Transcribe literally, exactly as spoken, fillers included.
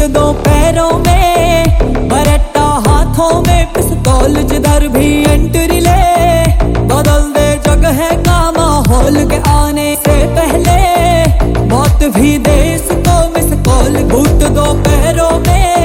Boot दो पैरों में, बरट्टा हाथों में, पिस्तौल जिधर भी एंट्री ले, बदल दे जगह का माहौल के आने से पहले, मौत भी दे इसको मिस कॉल। बूट दो पैरों में,